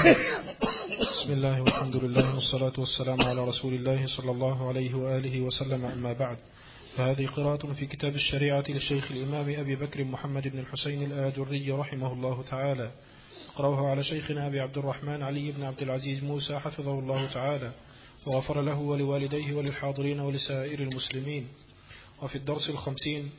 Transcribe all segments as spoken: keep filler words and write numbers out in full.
بسم الله والحمد لله والصلاة والسلام على رسول الله صلى الله عليه وآله وسلم. أما بعد، فهذه قراءة في كتاب الشريعة للشيخ الإمام أبي بكر محمد بن الحسين الآجري رحمه الله تعالى. أقرأها على شيخنا أبي عبد الرحمن علي بن عبد العزيز موسى حفظه الله تعالى وغفر له ولوالديه وللحاضرين ولسائر المسلمين. وفي الدرس الخمسين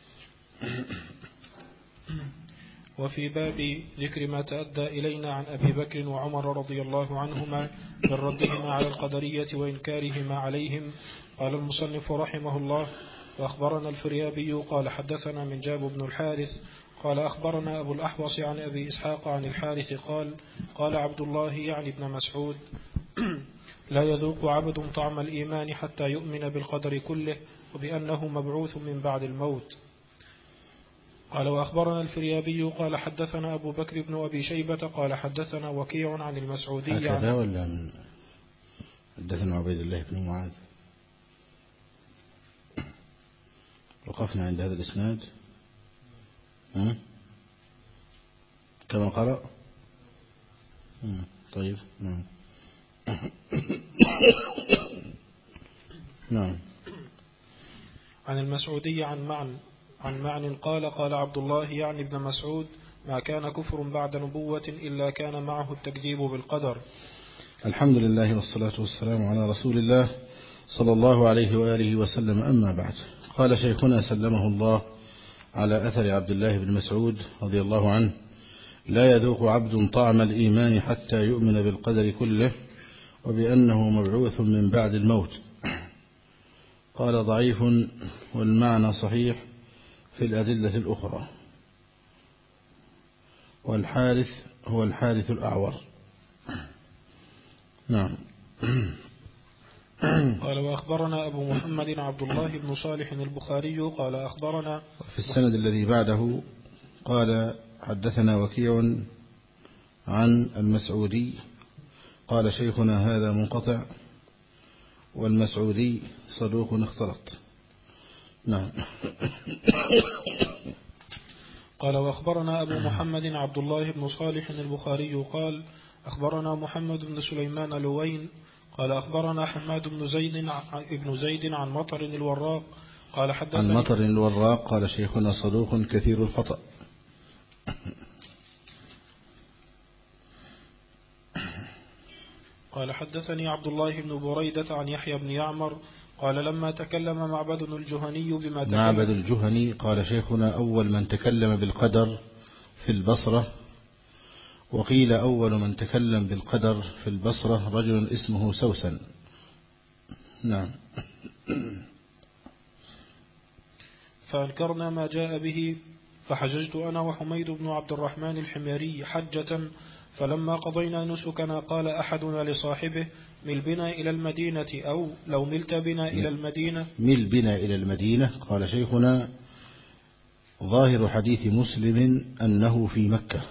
وفي باب ذكر ما تأدى إلينا عن أبي بكر وعمر رضي الله عنهما من ردهما على القدرية وإنكارهما عليهم. قال المصنف رحمه الله: وأخبرنا الفريابي قال حدثنا من جاب بن الحارث قال أخبرنا أبو الأحوص عن أبي إسحاق عن الحارث قال قال عبد الله يعني ابن مسعود: لا يذوق عبد طعم الإيمان حتى يؤمن بالقدر كله وبأنه مبعوث من بعد الموت. قال وأخبرنا الفريابي قال حدثنا أبو بكر بن أبي شيبة قال حدثنا وكيع عن المسعودي هكذا ولا من حدثنا عبيد الله بن معاذ؟ وقفنا عند هذا الإسناد كما قرأ. طيب نعم. نعم. عن المسعودي عن معن عن معن قال قال عبد الله يعني ابن مسعود: ما كان كفر بعد نبوة إلا كان معه التكذيب بالقدر. الحمد لله والصلاة والسلام على رسول الله صلى الله عليه وآله وسلم. أما بعد، قال شيخنا سلمه الله على أثر عبد الله بن مسعود رضي الله عنه: لا يذوق عبد طعم الإيمان حتى يؤمن بالقدر كله وبأنه مبعوث من بعد الموت. قال ضعيف والمعنى صحيح في الأدلة الأخرى. والحارث هو الحارث الأعور. نعم. قال وأخبرنا أبو محمد عبد الله بن صالح البخاري قال أخبرنا. في السند الذي بعده قال حدثنا وكيع عن المسعودي قال شيخنا هذا منقطع، والمسعودي صدوق اختلط. نعم. قال وأخبرنا أبو محمد عبد الله بن صالح البخاري قال أخبرنا محمد بن سليمان لوين قال أخبرنا حماد بن زيد ابن زيد عن مطر الوراق قال حدثني عن مطر الوراق قال شيخنا صدوق كثير الخطأ. قال حدثني عبد الله بن بريدة عن يحيى بن يعمر قال لما تكلم معبد الجهني بما تكلم معبد الجهني قال شيخنا أول من تكلم بالقدر في البصرة، وقيل أول من تكلم بالقدر في البصرة رجل اسمه سوسن. نعم. فأنكرنا ما جاء به فحججت أنا وحميد بن عبد الرحمن الحميري حجة، فلما قضينا نسكنا قال أحدنا لصاحبه: مل بنا إلى المدينة، أو لو ملت بنا إلى المدينة. مل بنا إلى المدينة. قال شيخنا ظاهر حديث مسلم أنه في مكة،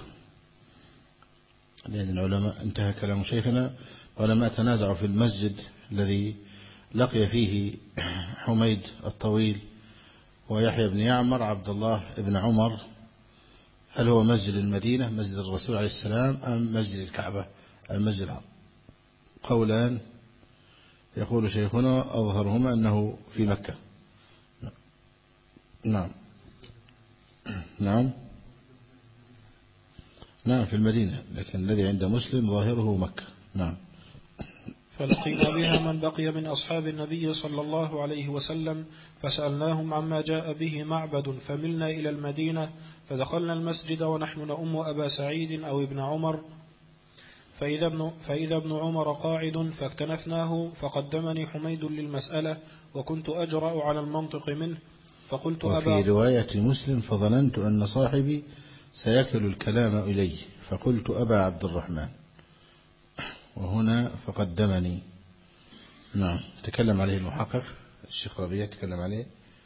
لأن العلماء انتهى كلام شيخنا. علماء تنازعوا في المسجد الذي لقي فيه حميد الطويل ويحيى بن يعمر عبد الله بن عمر، هل هو مسجد المدينة مسجد الرسول عليه السلام أم مسجد الكعبة المسجد الحرام؟ قولان، يقول شيخنا أظهرهما أنه في مكة. نعم. نعم نعم في المدينة، لكن الذي عند مسلم ظاهره مكة. نعم. فلقينا بها من بقي من أصحاب النبي صلى الله عليه وسلم فسألناهم عما جاء به معبد، فملنا إلى المدينة فدخلنا المسجد ونحن نؤم أبا سعيد أو ابن عمر، فإذا ابن, فإذا ابن عمر قاعد فاكتنفناه، فقدمني حميد للمسألة وكنت أجرأ على المنطق منه، فقلت أبا. وفي رواية مسلم: فظننت أن صاحبي سيكل الكلام إليه فقلت أبا عبد الرحمن، وهنا فقدمني. نعم. تكلم عليه المحقق الشيخ ربيع، تكلم عليه.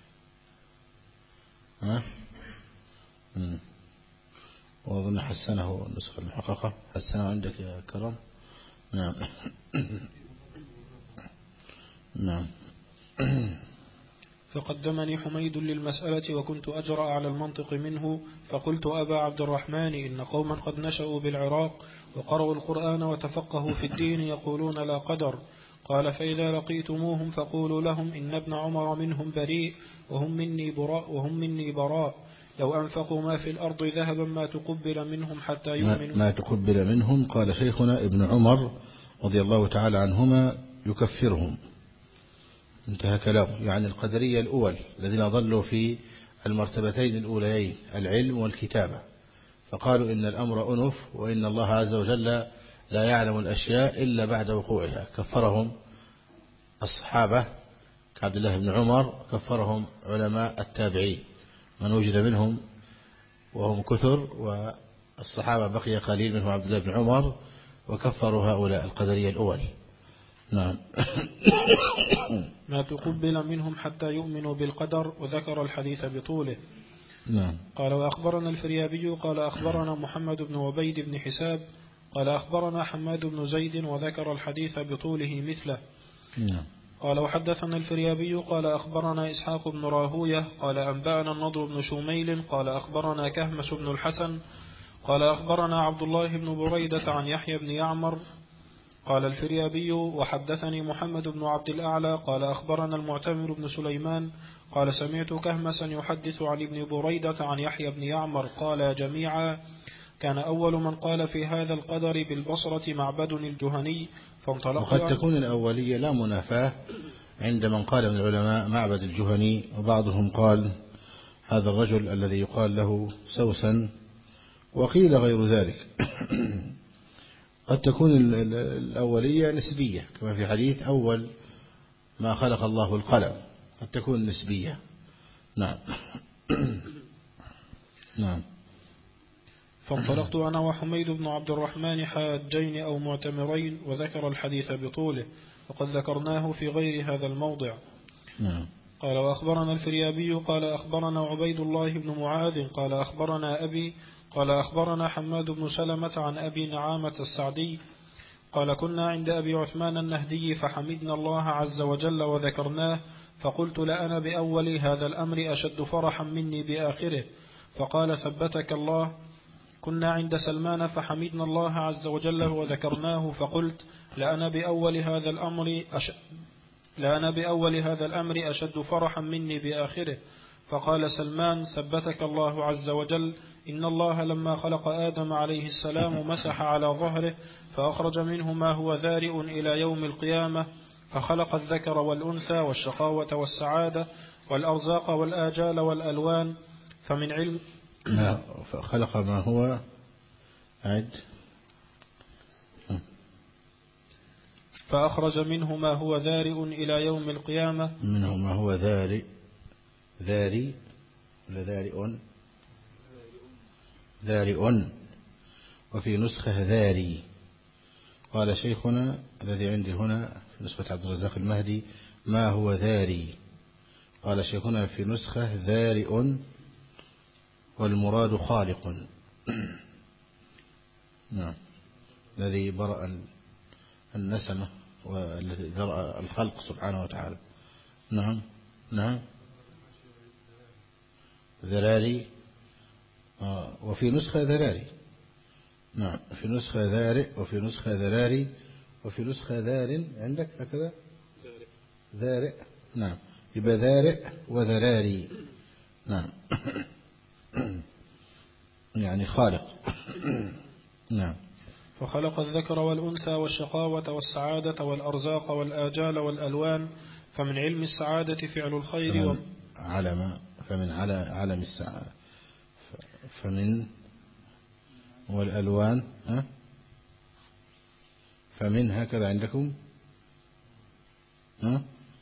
ها مم. وأظن حسنه النسخة المحققة، حسنه عندك يا كرم. نعم. نعم. فقدمني حميد للمسألة وكنت أجرأ على المنطق منه، فقلت أبا عبد الرحمن إن قوما قد نشأوا بالعراق وقرأوا القرآن وتفقهوا في الدين يقولون لا قدر. قال فإذا لقيتموهم فقولوا لهم إن ابن عمر منهم بريء وهم مني براء, وهم مني براء لو أنفقوا ما في الأرض ذهبا ما تقبل منهم حتى يؤمنوا. ما تقبل منهم. قال شيخنا ابن عمر رضي الله تعالى عنهما يكفرهم. انتهى كلامه. يعني القدرية الأول الذين ظلوا في المرتبتين الأوليين العلم والكتابة، فقالوا إن الأمر أنف وإن الله عز وجل لا يعلم الأشياء إلا بعد وقوعها. كفرهم الصحابة كعبد الله بن عمر، كفرهم علماء التابعين من وجد منهم وهم كثر، والصحابة بقي قليل منهم عبد الله بن عمر، وكفروا هؤلاء القدرية الأول. نعم. ما تقبل منهم حتى يؤمنوا بالقدر، وذكر الحديث بطوله. نعم. قال وأخبرنا الفريابي قال أخبرنا محمد بن عبيد بن حساب قال أخبرنا حماد بن زيد وذكر الحديث بطوله مثله. نعم. قال وحدثنا الفريابي قال أخبرنا إسحاق بن راهوية قال أنبأنا النضر بن شميل قال أخبرنا كهمس بن الحسن قال أخبرنا عبد الله بن بريدة عن يحيى بن يعمر. قال الفريابي وحدثني محمد بن عبد الأعلى قال أخبرنا المعتمر بن سليمان قال سمعت كهمسا يحدث عن ابن بريدة عن يحيى بن يعمر قال جميعا كان أول من قال في هذا القدر بالبصرة معبد الجهني فانطلق. وقد تكون الأولية لا منافاة عند من قال من العلماء معبد الجهني، وبعضهم قال هذا الرجل الذي يقال له سوسن، وقيل غير ذلك. قد تكون الأولية نسبية كما في حديث أول ما خلق الله القلم، قد تكون نسبية. نعم. نعم. فانطلقت أنا وحميد بن عبد الرحمن حاجين أو معتمرين، وذكر الحديث بطوله وقد ذكرناه في غير هذا الموضع. نعم. قال وأخبرنا الفريابي قال أخبرنا عبيد الله بن معاذ قال أخبرنا أبي قال أخبرنا حماد بن سلمة عن أبي نعامة السعدي قال كنا عند أبي عثمان النهدي فحمدنا الله عز وجل وذكرناه، فقلت لأنا بأول هذا الأمر أشد فرحا مني بآخره، فقال ثبتك الله. كنا عند سلمان فحمدنا الله عز وجل وذكرناه، فقلت لأنا بأول هذا الأمر أشد لأنا بأول هذا الأمر أشد فرحا مني بآخره، فقال سلمان ثبتك الله عز وجل إن الله لما خلق آدم عليه السلام مسح على ظهره فأخرج منه ما هو ذارئ إلى يوم القيامة، فخلق الذكر والأنثى والشقاوة والسعادة والأرزاق والآجال والألوان، فمن علم فخلق ما هو عد فأخرج منه ما هو ذارئ إلى يوم القيامة منه ما هو ذارئ ذاري ولا ذارئ ذارئ وفي نسخة ذاري. قال شيخنا الذي عندي هنا في نسخة عبد الرزاق المهدي ما هو ذاري، قال شيخنا في نسخة ذارئ والمراد خالق. نعم. الذي برأ النسمة والذي ذرأ الخلق سبحانه وتعالى. نعم. نعم. ذراري. آه. وفي نسخة ذراري. نعم. في نسخة ذارئ وفي نسخة ذراري وفي نسخة ذار عندك هكذا ذارئ. نعم. يبقى ذارئ وذراري. نعم. يعني خالق. نعم. فخلق الذكر والأنثى والشقاوة والسعادة والأرزاق والآجال والألوان، فمن علم السعادة فعل الخير فمن علم فمن على علم السعادة فمن والألوان ها فمن هكذا عندكم ها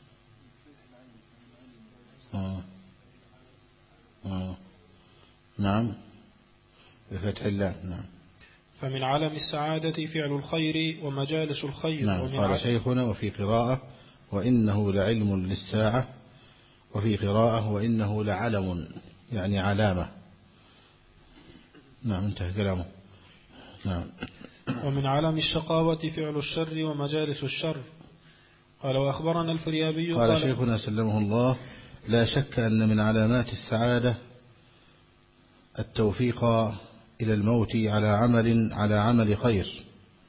آه. آه. نعم بفتح الله. نعم. فمن علم السعادة فعل الخير ومجالس الخير. نعم. قال شيخنا وفي قراءة وإنه لعلم للساعة، وفي قراءة وإنه لعلم يعني علامة. نعم. انتهى كلامه. نعم. ومن علم الشقاوة فعل الشر ومجالس الشر. قال وأخبرنا الفريابي قال, قال شيخنا سلمه الله لا شك أن من علامات السعادة التوفيق إلى الموت على عمل على عمل خير،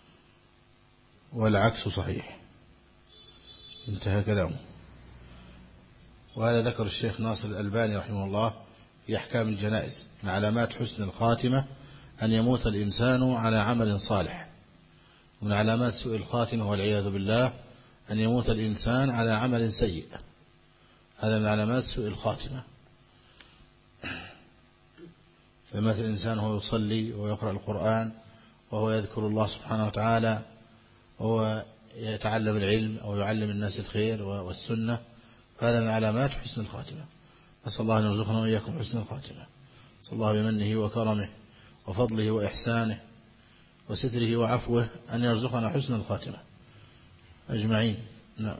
والعكس صحيح. انتهى كلامه. وهذا ذكر الشيخ ناصر الألباني رحمه الله في أحكام الجنائز: من علامات حسن الخاتمة أن يموت الإنسان على عمل صالح، ومن علامات سوء الخاتمة والعياذ بالله أن يموت الإنسان على عمل سيء. هذا من علامات سوء الخاتمة. فمات الإنسان وهو يصلي ويقرأ القرآن وهو يذكر الله سبحانه وتعالى وهو يتعلم العلم أو يعلم الناس الخير والسنة، هذا من علامات حسن الخاتمة. نسأل الله أن يرزقنا وإياكم حسن الخاتمة. نسأل الله بمنه وكرمه وفضله وإحسانه وستره وعفوه أن يرزقنا حسن الخاتمة أجمعين. نعم.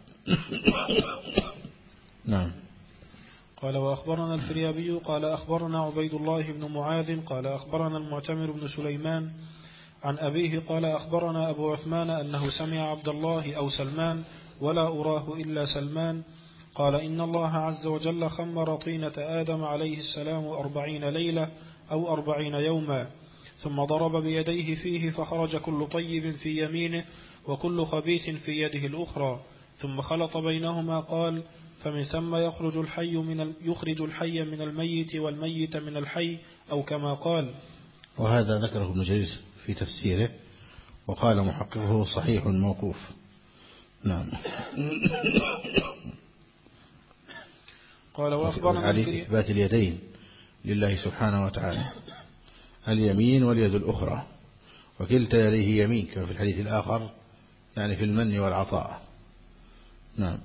نعم. قال وأخبرنا الفريابي قال أخبرنا عبيد الله بن معاذ قال أخبرنا المعتمر بن سليمان عن أبيه قال أخبرنا أبو عثمان أنه سمع عبد الله أو سلمان ولا أراه إلا سلمان قال إن الله عز وجل خمر طينة آدم عليه السلام أربعين ليلة أو أربعين يوما، ثم ضرب بيديه فيه فخرج كل طيب في يمينه وكل خبيث في يده الأخرى، ثم خلط بينهما قال فمن ثم يخرج الحي من يخرج الحي من الميت والميت من الحي أو كما قال. وهذا ذكره ابن جرير في تفسيره، وقال محققه صحيح موقوف. نعم. قال وأخبرنا عليه إثبات اليدين لله سبحانه وتعالى، اليمين واليد الأخرى، وكلتا يديه يمين كما في الحديث الآخر، يعني في المن والعطاء. نعم.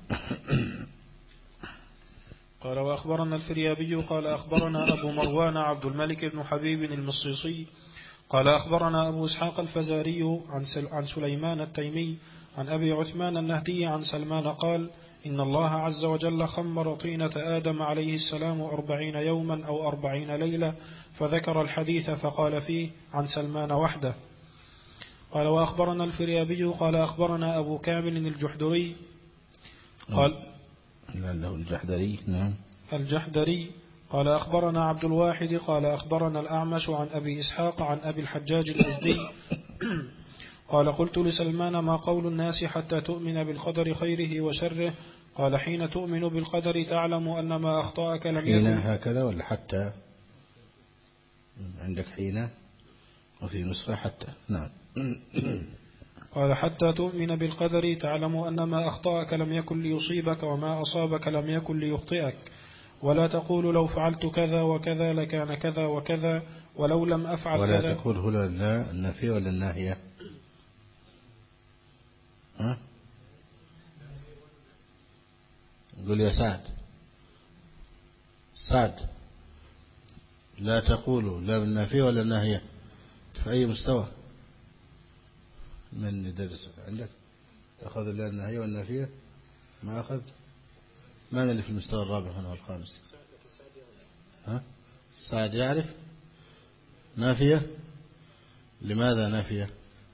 قال وأخبرنا الفريابي قال أخبرنا أبو مروان عبد الملك بن حبيب المصيصي قال أخبرنا أبو إسحاق الفزاري عن سليمان التيمي عن أبي عثمان النهدي عن سلمان قال إن الله عز وجل خمر طينة آدم عليه السلام أربعين يوما أو أربعين ليلة، فذكر الحديث فقال فيه عن سلمان وحده. قال وأخبرنا الفريابي قال أخبرنا أبو كامل الجحدري قال له الجحدري. نعم. الجحدري قال أخبرنا عبد الواحد قال أخبرنا الأعمش عن أبي إسحاق عن أبي الحجاج الأزدي قال قلت لسلمان ما قول الناس حتى تؤمن بالقدر خيره وشره؟ قال حين تؤمن بالقدر تعلم أن ما أخطأك لم يكن. حين هكذا ولا حتى؟ عندك حين وفي نسخة حتى. نعم. قال حتى تؤمن بالقدر تعلم أن ما أخطأك لم يكن ليصيبك وما أصابك لم يكن ليخطئك، ولا تقول لو فعلت كذا وكذا لكان كذا وكذا ولو لم أفعل ولا كذا. ولا تقول هنا لا النفي ولا الناهية؟ ها؟ قل يا سعد. سعد لا تقول لا بالنفي ولا الناهية. في أي مستوى من يدرس عندك؟ أخذ لا الناهية والنافية؟ ما أخذ؟ من اللي في المستوى الرابع هنا والخامس؟ ها؟ سعد يعرف نافية؟ لماذا نافية؟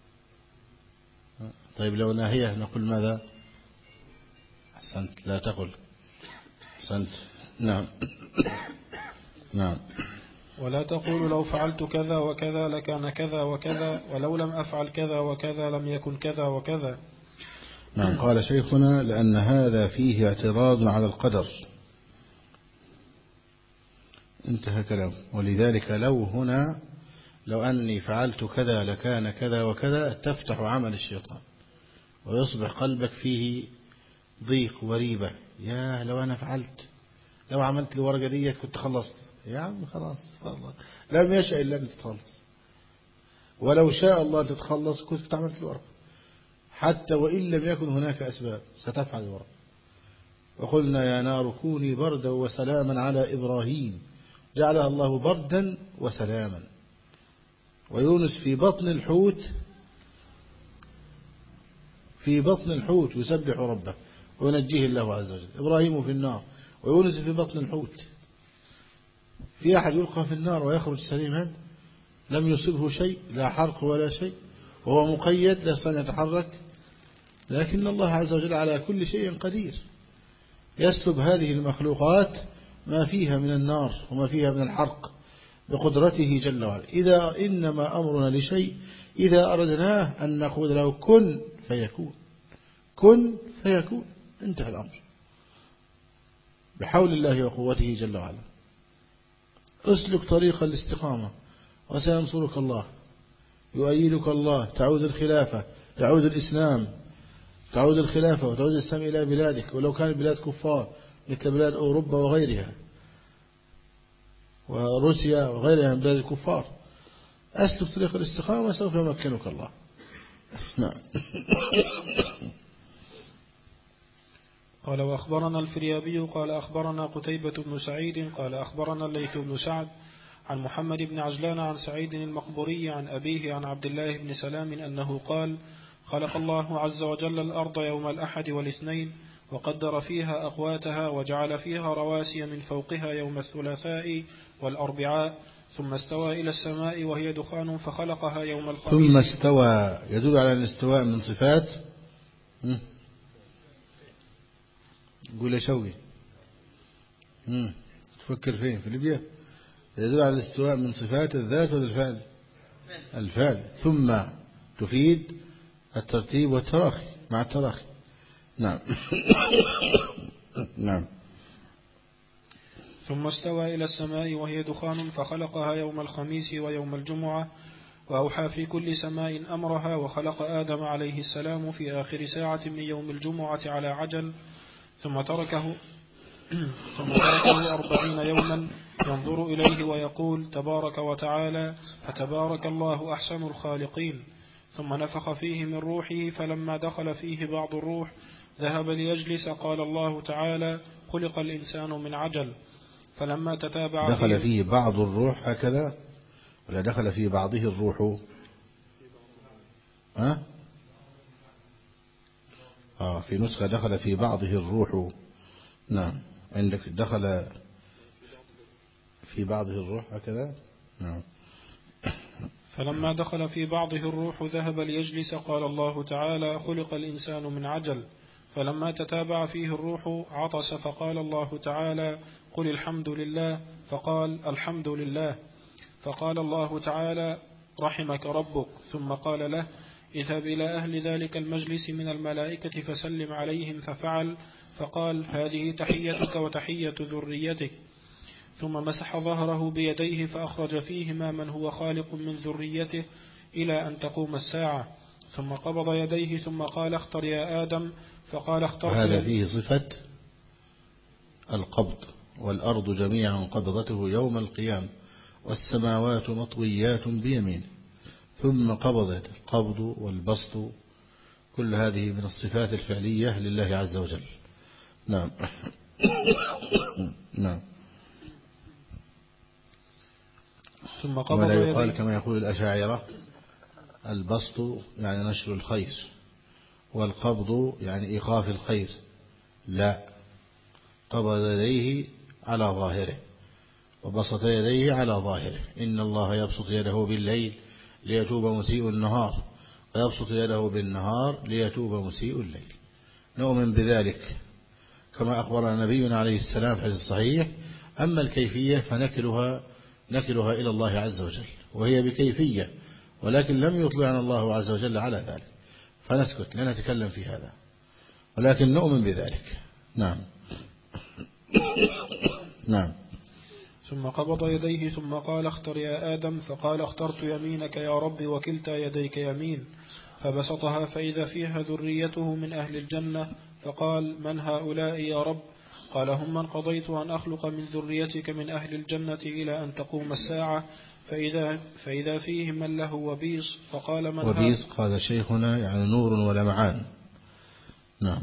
طيب لو ناهية نقول ماذا؟ أحسنت، لا تقل. أحسنت. نعم. نعم. ولا تقول لو فعلت كذا وكذا لكان كذا وكذا ولو لم أفعل كذا وكذا لم يكن كذا وكذا. نعم. قال شيخنا لأن هذا فيه اعتراض على القدر. انتهى كلام. ولذلك لو هنا لو أني فعلت كذا لكان كذا وكذا تفتح عمل الشيطان ويصبح قلبك فيه ضيق وريبة. يا لو أنا فعلت، لو عملت الورقة دي كنت خلصت. يا عم خلاص والله لم يشاء إلا أن تتخلص، ولو شاء الله أن تتخلص كنت عملت الورقة، حتى وإن لم يكن هناك أسباب ستفعل الورقة. وقلنا يا نار كوني بردا وسلاما على إبراهيم جعلها الله بردا وسلاما. ويونس في بطن الحوت في بطن الحوت يسبح ربه وينجيه الله عز وجل. إبراهيم في النار ويونس في بطن الحوت. في أحد يلقى في النار ويخرج سليما لم يصبه شيء، لا حرق ولا شيء، وهو مقيد لا يستطيع أن يتحرك، لكن الله عز وجل على كل شيء قدير. يسلب هذه المخلوقات ما فيها من النار وما فيها من الحرق بقدرته جل وعلا. إذا إنما أمرنا لشيء إذا أردناه أن نقول له كن فيكون، كن فيكون، انتهى الأمر بحول الله وقوته جل وعلا. اسلك طريق الاستقامة وسينصرك الله، يؤيدك الله، تعود الخلافة، يعود الإسلام، تعود الخلافة وتعود الإسلام إلى بلادك، ولو كانت بلاد كفار مثل بلاد أوروبا وغيرها وروسيا وغيرها من بلاد الكفار. أسلك طريق الاستقامة سوف يمكنك الله. نعم. قال وأخبرنا الفريابي قال أخبرنا قتيبة بن سعيد قال أخبرنا الليث بن سعد عن محمد بن عجلان عن سعيد المقبوري عن أبيه عن عبد الله بن سلام أنه قال خلق الله عز وجل الأرض يوم الأحد والاثنين وقدر فيها أقواتها وجعل فيها رواسي من فوقها يوم الثلاثاء والأربعاء ثم استوى إلى السماء وهي دخان فخلقها يوم الخميس. ثم استوى يدل على الاستواء من صفات. قول شوقي تفكر فين في ليبيا. يدل على الاستواء من صفات الذات والفعل. الفعل ثم تفيد الترتيب والتراخي مع التراخي. نعم. نعم. ثم استوى إلى السماء وهي دخان فخلقها يوم الخميس ويوم الجمعة وأوحى في كل سماء أمرها وخلق آدم عليه السلام في آخر ساعة من يوم الجمعة على عجل ثم تركه ثم تركه أربعين يوما ينظر إليه ويقول تبارك وتعالى فتبارك الله أحسن الخالقين ثم نفخ فيه من روحه فلما دخل فيه بعض الروح ذهب ليجلس قال الله تعالى خلق الإنسان من عجل فلما تتابع دخل فيه, فيه بعض الروح هكذا ولا دخل في بعضه الروح؟ ها؟ آه في نسخة دخل في بعضه الروح. نعم عندك دخل في بعضه الروح هكذا. نعم. فلما دخل في بعضه الروح ذهب ليجلس قال الله تعالى خلق الإنسان من عجل فلما تتابع فيه الروح عطس فقال الله تعالى قل الحمد لله فقال الحمد لله فقال الله تعالى رحمك ربك ثم قال له اذهب إلى أهل ذلك المجلس من الملائكة فسلم عليهم ففعل فقال هذه تحيتك وتحية ذريتك ثم مسح ظهره بيديه فأخرج فيهما من هو خالق من ذريته إلى أن تقوم الساعة ثم قبض يديه ثم قال اختر يا آدم فقال اخترت. هذا فيه صفة القبض والأرض جميعا قبضته يوم القيامة والسماوات مطويات بيمينه ثم قبضت القبض والبسط كل هذه من الصفات الفعلية لله عز وجل. نعم. نعم. ثم قبض ولا يديه يقال كما يقول الأشاعرة البسط يعني نشر الخير والقبض يعني إيقاف الخير. لا، قبض يديه على ظاهره وبسط يديه على ظاهره. إن الله يبسط يده بالليل ليتوب مسيء النهار ويبسط يده بالنهار ليتوب مسيء الليل. نؤمن بذلك كما أخبرنا نبينا عليه السلام في الحديث الصحيح. أما الكيفية فنكلها نكلها إلى الله عز وجل وهي بكيفية ولكن لم يطلعنا الله عز وجل على ذلك فنسكت لا نتكلم في هذا ولكن نؤمن بذلك. نعم. نعم. ثم قبض يديه ثم قال اختر يا آدم فقال اخترت يمينك يا رب وكلتا يديك يمين فبسطها فإذا فيها ذريته من أهل الجنة فقال من هؤلاء يا رب قال هم من قضيت أن أخلق من ذريتك من أهل الجنة إلى أن تقوم الساعة فإذا, فإذا فيهم من له وبيص فقال من وبيص قال شيخنا يعني نور ولمعان. نعم.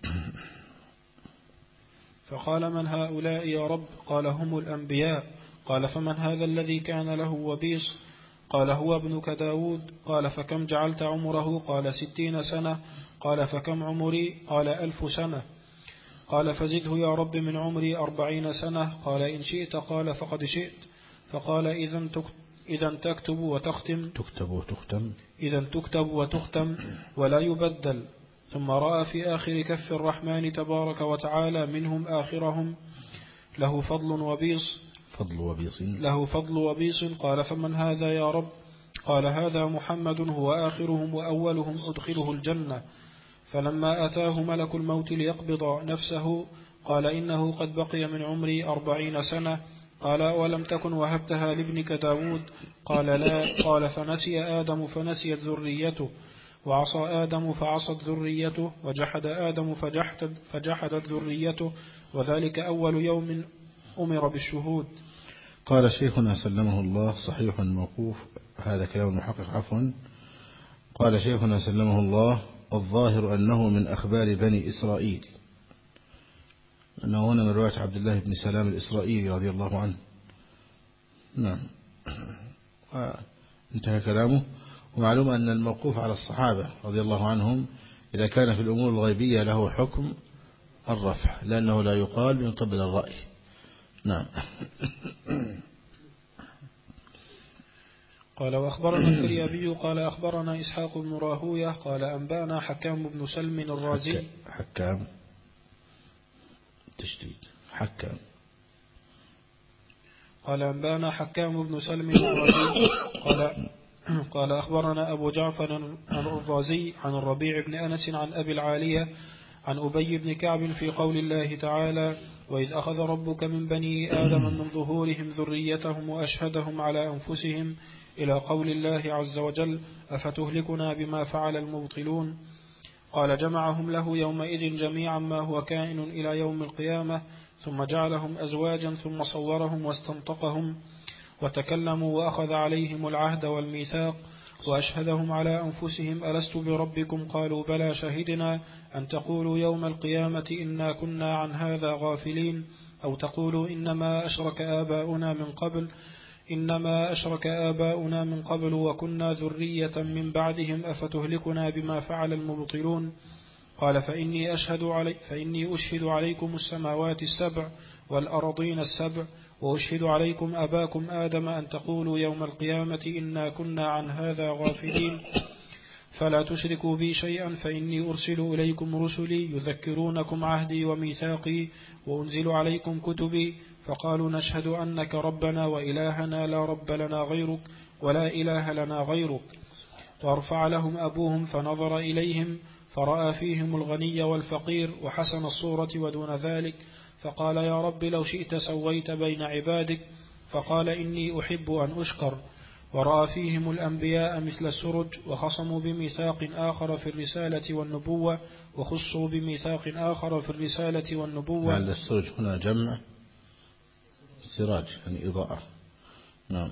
فقال من هؤلاء يا رب قال هم الأنبياء قال فمن هذا الذي كان له وبيص قال هو ابنك داود قال فكم جعلت عمره قال ستين سنة قال فكم عمري قال ألف سنة قال فزده يا رب من عمري أربعين سنة قال إن شئت قال فقد شئت فقال إذن إذا تكتب وتختم تكتب وتختم إذا تكتب وتختم ولا يبدل ثم رأى في آخر كف الرحمن تبارك وتعالى منهم آخرهم له فضل وبيص فضل وبيص له فضل وبيص قال فمن هذا يا رب؟ قال هذا محمد هو آخرهم وأولهم أدخله الجنة. فلما أتاه ملك الموت ليقبض نفسه قال إنه قد بقي من عمري أربعين سنة. قال ولم تكن وهبتها لابنك داود؟ قال لا. قال فنسي آدم فنسيت ذريته، وعصى آدم فعصت ذريته، وجحد آدم فجحدت, فجحدت ذريته، وذلك أول يوم أمر بالشهود. قال شيخنا سلمه الله صحيح موقوف، هذا كلام المحقق عفوا. قال شيخنا سلمه الله الظاهر أنه من أخبار بني إسرائيل، أنه هنا من رواية عبد الله بن سلام الإسرائيلي رضي الله عنه. نعم انتهى كلامه. ومعلوم أن الموقوف على الصحابة رضي الله عنهم إذا كان في الأمور الغيبية له حكم الرفع، لأنه لا يقال من قبل الرأي. نعم. قال وأخبرنا الفريابي قال أخبرنا إسحاق بن راهوية قال أنبانا حكام بن سلم الرازي. حكام تشديد حكام قال أنبانا حكام بن سلم الرازي قال قال أخبرنا أبو جعفر الرازي عن الربيع بن أنس عن أبي العالية عن أبي بن كعب في قول الله تعالى وإذ أخذ ربك من بني آدم من ظهورهم ذريتهم وأشهدهم على أنفسهم إلى قول الله عز وجل أفتهلكنا بما فعل المبطلون. قال جمعهم له يومئذ جميعا ما هو كائن إلى يوم القيامة، ثم جعلهم أزواجا ثم صورهم واستنطقهم وتكلموا وأخذ عليهم العهد والميثاق وأشهدهم على أنفسهم ألست بربكم؟ قالوا بلى شهدنا أن تقولوا يوم القيامة إنا كنا عن هذا غافلين، أو تقولوا إنما أشرك آباؤنا من قبل إنما أشرك آباؤنا من قبل وكنا ذرية من بعدهم أفتهلكنا بما فعل المبطلون. قال فإني أشهد علي فإني أشهد عليكم السماوات السبع والأرضين السبع وأشهد عليكم أباكم آدم أن تقولوا يوم القيامة إنا كنا عن هذا غافلين، فلا تشركوا بي شيئا فإني أرسل إليكم رسلي يذكرونكم عهدي وميثاقي وأنزل عليكم كتبي. فقالوا نشهد أنك ربنا وإلهنا لا رب لنا غيرك ولا إله لنا غيرك. وارفع لهم أبوهم فنظر إليهم فرأى فيهم الغني والفقير وحسن الصورة ودون ذلك، فقال يا رب لو شئت سويت بين عبادك، فقال إني أحب أن أشكر. ورأى فيهم الأنبياء مثل السرج وخصموا بميثاق آخر في الرسالة والنبوة وخصوا بميثاق آخر في الرسالة والنبوة. لعل السرج هنا جمع سراج يعني إضاءة. نعم.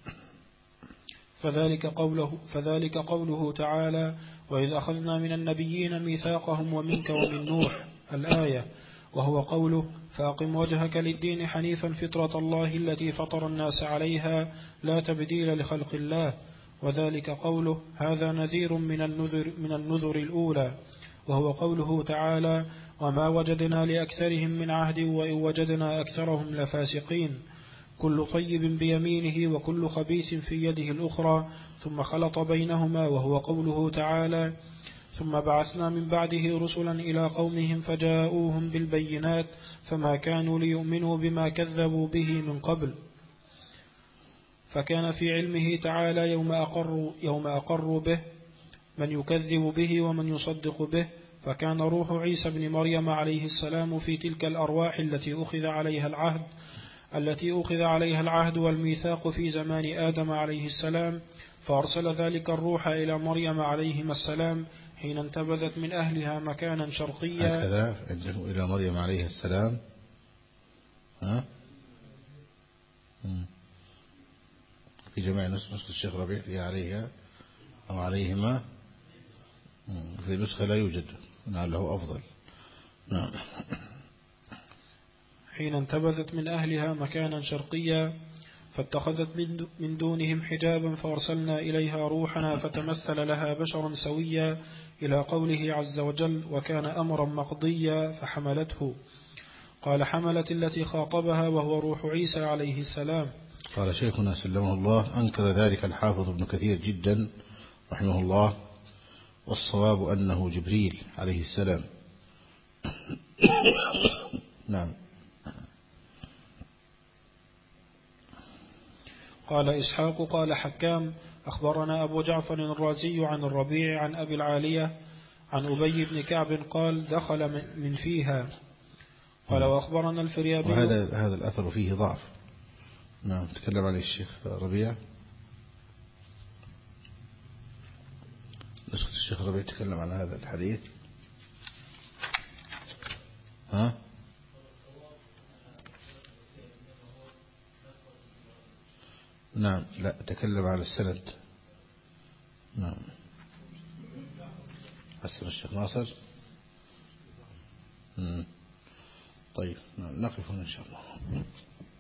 فذلك قوله, فذلك قوله تعالى وإذ أخذنا من النبيين ميثاقهم ومنك ومن نوح الآية، وهو قوله فأقم وجهك للدين حنيفا فطرة الله التي فطر الناس عليها لا تبديل لخلق الله. وذلك قوله هذا نذير من النذر, من النذر الأولى، وهو قوله تعالى وما وجدنا لأكثرهم من عهد وإن وجدنا أكثرهم لفاسقين. كل طيب بيمينه وكل خبيث في يده الأخرى ثم خلط بينهما، وهو قوله تعالى ثم بعثنا من بعده رسلا إلى قومهم فجاءوهم بالبينات فما كانوا ليؤمنوا بما كذبوا به من قبل. فكان في علمه تعالى يوم أقروا, يوم أقروا به من يكذب به ومن يصدق به، فكان روح عيسى بن مريم عليه السلام في تلك الأرواح التي أخذ عليها العهد التي أخذ عليها العهد والميثاق في زمان آدم عليه السلام، فأرسل ذلك الروح إلى مريم عليهما السلام حين انتبذت من أهلها مكانا شرقيا. هكذا عنده إلى مريم عليه السلام. ها؟ في جميع نسخة الشيخ ربيع فيها عليها أو عليهما، في نسخة لا يوجد لعله أفضل. نعم. حين انتبذت من أهلها مكانا شرقيا فاتخذت من دونهم حجابا فأرسلنا إليها روحنا فتمثل لها بشرا سويا إلى قوله عز وجل وكان أمرا مقضيا فحملته. قال حملت التي خاطبها وهو روح عيسى عليه السلام. قال شيخنا سلمه الله أنكر ذلك الحافظ ابن كثير جدا رحمه الله، والصواب أنه جبريل عليه السلام. نعم. قال إسحاق قال حكام أخبرنا أبو جعفر الرازي عن الربيع عن أبي العالية عن أبي بن كعب قال دخل من فيها. قال وأخبرنا الفريابي. وهذا هذا الأثر فيه ضعف. نعم. تكلم عليه الشيخ ربيع. نسخة الشيخ ربيع تكلم عن هذا الحديث. ها؟ نعم. لا تكلم على السند. نعم. حسن الشيخ ناصر. مم. طيب نعم. نقف هنا إن شاء الله.